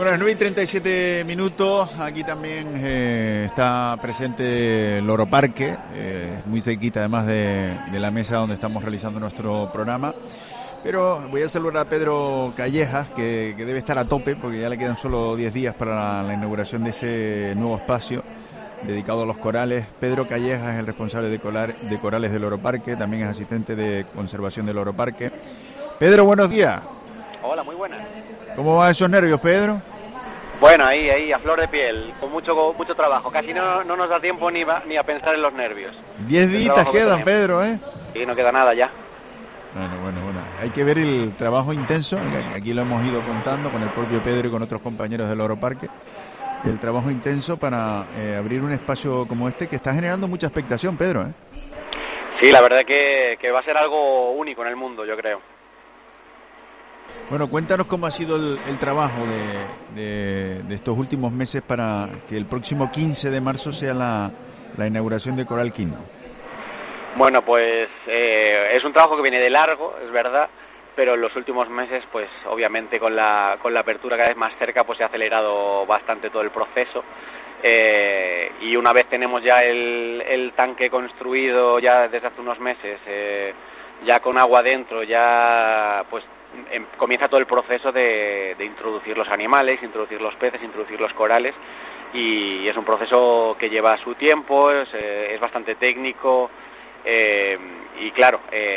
Bueno, las 9:37. Aquí también está presente el Loro Parque, muy cerquita además de la mesa donde estamos realizando nuestro programa. Pero voy a saludar a Pedro Callejas, que debe estar a tope, porque ya le quedan solo 10 días para la inauguración de ese nuevo espacio dedicado a los corales. Pedro Callejas es el responsable de corales del Loro Parque, también es asistente de conservación del Loro Parque. Pedro, buenos días. Hola, muy buenas. ¿Cómo van esos nervios, Pedro? Bueno, ahí, a flor de piel, con mucho trabajo. Casi no nos da tiempo ni a pensar en los nervios. 10 días quedan, Pedro, ¿eh? Sí, no queda nada ya. Bueno. Hay que ver el trabajo intenso. Aquí lo hemos ido contando con el propio Pedro y con otros compañeros del Loro Parque. El trabajo intenso para abrir un espacio como este que está generando mucha expectación, Pedro, ¿eh? Sí, la verdad que va a ser algo único en el mundo, yo creo. Bueno, cuéntanos cómo ha sido el trabajo de estos últimos meses para que el próximo 15 de marzo sea la inauguración de Coral Kingdom. Bueno, pues es un trabajo que viene de largo, es verdad, pero en los últimos meses, pues obviamente con la apertura cada vez más cerca, pues se ha acelerado bastante todo el proceso. Y una vez tenemos ya el tanque construido ya desde hace unos meses, ya con agua dentro, ya pues comienza todo el proceso de introducir los animales, introducir los peces, introducir los corales, y es un proceso que lleva su tiempo, es bastante técnico, y claro,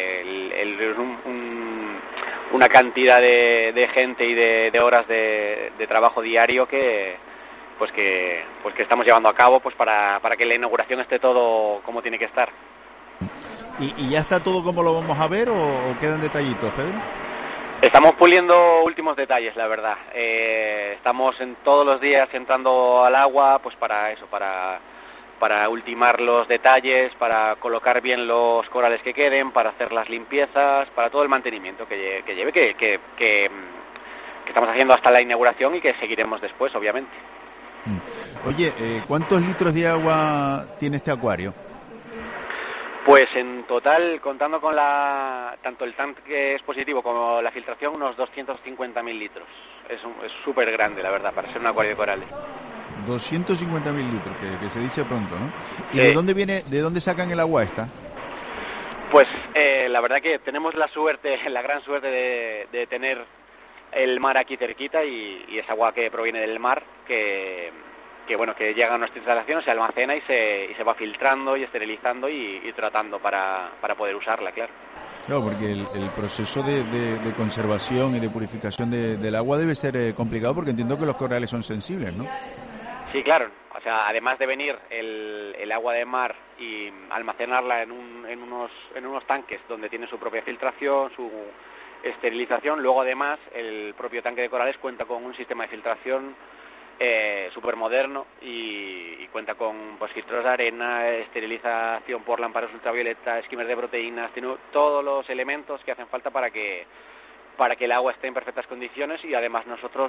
una cantidad de gente y de horas de trabajo diario que estamos llevando a cabo pues para que la inauguración esté todo como tiene que estar. ¿Y ya está todo como lo vamos a ver o quedan detallitos, Pedro? Estamos puliendo últimos detalles, la verdad. Estamos todos los días entrando al agua, pues para eso, para ultimar los detalles, para colocar bien los corales que queden, para hacer las limpiezas, para todo el mantenimiento que lleve, que estamos haciendo hasta la inauguración y que seguiremos después, obviamente. Oye, ¿cuántos litros de agua tiene este acuario? Pues en total, contando con tanto el tanque expositivo como la filtración, unos 250.000 litros. Es súper grande, la verdad, para ser un acuario de corales. 250.000 litros, que se dice pronto, ¿no? ¿Y de dónde sacan el agua esta? Pues la verdad que tenemos la gran suerte de tener el mar aquí cerquita y es agua que proviene del mar, que llega a nuestra instalación, se almacena y se va filtrando y esterilizando y tratando para poder usarla, claro. Claro, porque el proceso de conservación y de purificación del agua debe ser complicado, porque entiendo que los corales son sensibles, ¿no? Sí, claro. O sea, además de venir el agua de mar y almacenarla en unos tanques donde tiene su propia filtración, su esterilización, luego además el propio tanque de corales cuenta con un sistema de filtración súper moderno y cuenta con pues filtros de arena, esterilización por lámparas ultravioleta, esquimers de proteínas, tiene todos los elementos que hacen falta para que el agua esté en perfectas condiciones, y además nosotros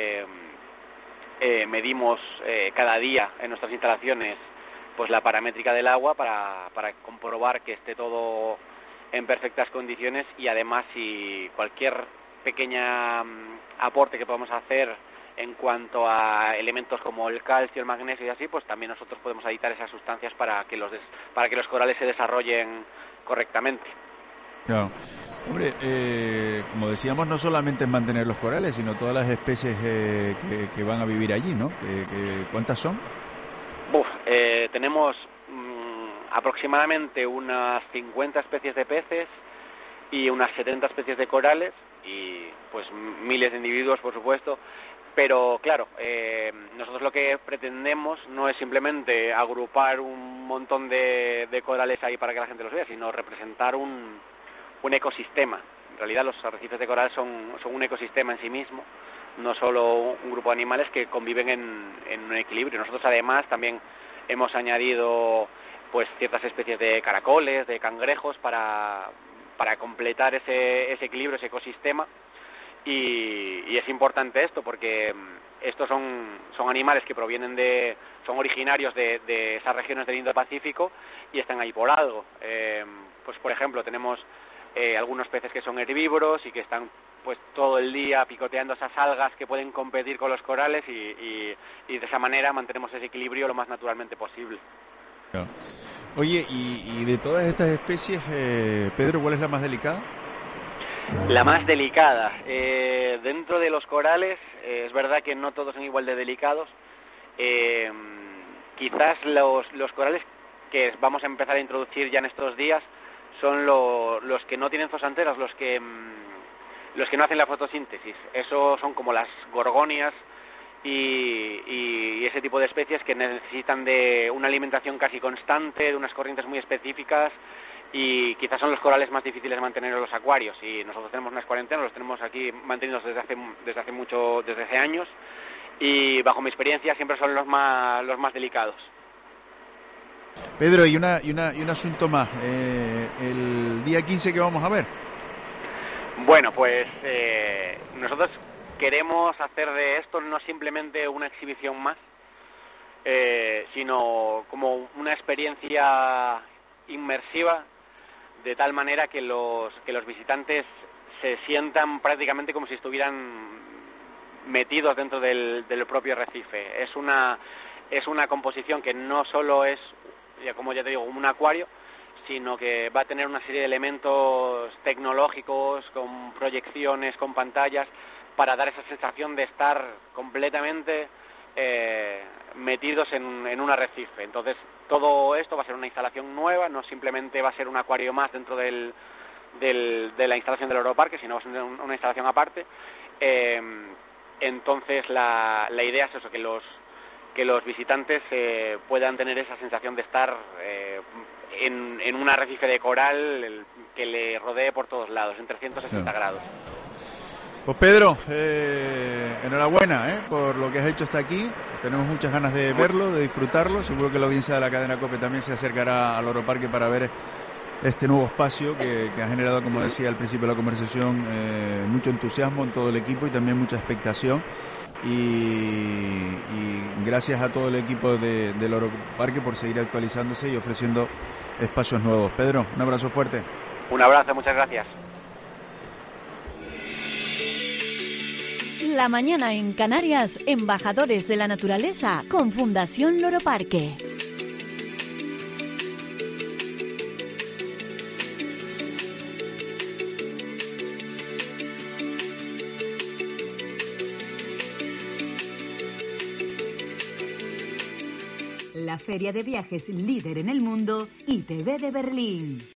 medimos cada día en nuestras instalaciones pues la paramétrica del agua para comprobar que esté todo en perfectas condiciones, y además si cualquier pequeña aporte que podamos hacer en cuanto a elementos como el calcio, el magnesio y así, pues también nosotros podemos aditar esas sustancias para que los corales se desarrollen correctamente. Claro. Hombre, como decíamos, no solamente es mantener los corales, sino todas las especies que van a vivir allí, ¿no? ¿Cuántas son? Tenemos aproximadamente unas 50 especies de peces y unas 70 especies de corales y pues miles de individuos, por supuesto. Pero claro, nosotros lo que pretendemos no es simplemente agrupar un montón de corales ahí para que la gente los vea, sino representar un ecosistema. En realidad los arrecifes de coral son un ecosistema en sí mismo, no solo un grupo de animales que conviven en un equilibrio. Nosotros además también hemos añadido pues ciertas especies de caracoles, de cangrejos para completar ese equilibrio, ese ecosistema. Y es importante esto porque estos son animales que son originarios de esas regiones del Indo-Pacífico y están ahí por algo. Pues por ejemplo tenemos algunos peces que son herbívoros y que están pues todo el día picoteando esas algas que pueden competir con los corales y de esa manera mantenemos ese equilibrio lo más naturalmente posible. Claro. Oye, y de todas estas especies, Pedro, ¿cuál es la más delicada? La más delicada. Dentro de los corales, es verdad que no todos son igual de delicados. Quizás los corales que vamos a empezar a introducir ya en estos días son los que no tienen zooxanteras, los que no hacen la fotosíntesis. Esos son como las gorgonias y ese tipo de especies que necesitan de una alimentación casi constante, de unas corrientes muy específicas, y quizás son los corales más difíciles de mantener en los acuarios. Y nosotros tenemos unas cuarentenas, los tenemos aquí mantenidos desde hace años, y bajo mi experiencia siempre son los más delicados. Pedro, y un asunto más, el día 15 que vamos a ver. Bueno, pues nosotros queremos hacer de esto no simplemente una exhibición más, sino como una experiencia inmersiva, de tal manera que los visitantes se sientan prácticamente como si estuvieran metidos dentro del propio arrecife. Es una composición que no solo es, como ya te digo, un acuario, sino que va a tener una serie de elementos tecnológicos, con proyecciones, con pantallas, para dar esa sensación de estar completamente metidos en un arrecife. Entonces, todo esto va a ser una instalación nueva, no simplemente va a ser un acuario más dentro de la instalación del Oroparque, sino va a ser una instalación aparte. Entonces, la idea es eso, que los visitantes puedan tener esa sensación de estar en un arrecife de coral que le rodee por todos lados, en 360 grados. Pues Pedro, enhorabuena por lo que has hecho hasta aquí. Tenemos muchas ganas de verlo, de disfrutarlo. Seguro que la audiencia de la cadena COPE también se acercará al Oroparque para ver este nuevo espacio que ha generado, como decía al principio de la conversación, mucho entusiasmo en todo el equipo y también mucha expectación. Y gracias a todo el equipo del Oroparque por seguir actualizándose y ofreciendo espacios nuevos. Pedro, un abrazo fuerte. Un abrazo, muchas gracias. La mañana en Canarias, embajadores de la naturaleza con Fundación Loro Parque. La feria de viajes líder en el mundo, ITB de Berlín.